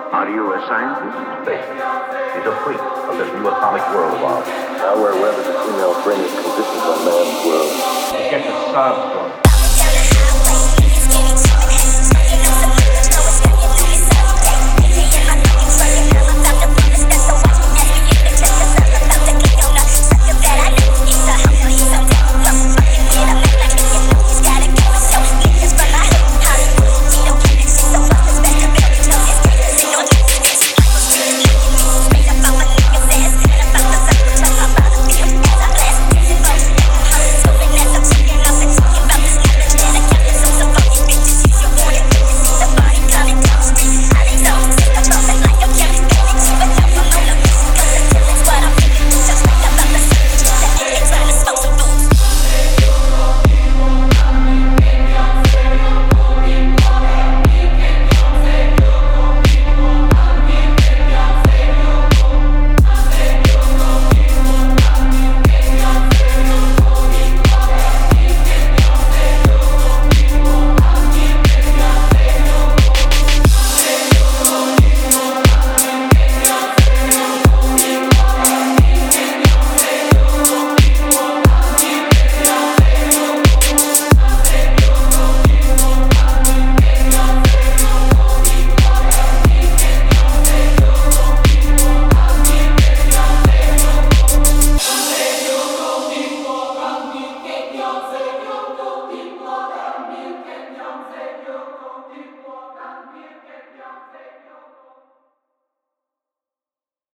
Are you a scientist? Space is a freak of this new atomic world of ours. Now we're aware that the female brain is conditioned on man's world. It gets a sob from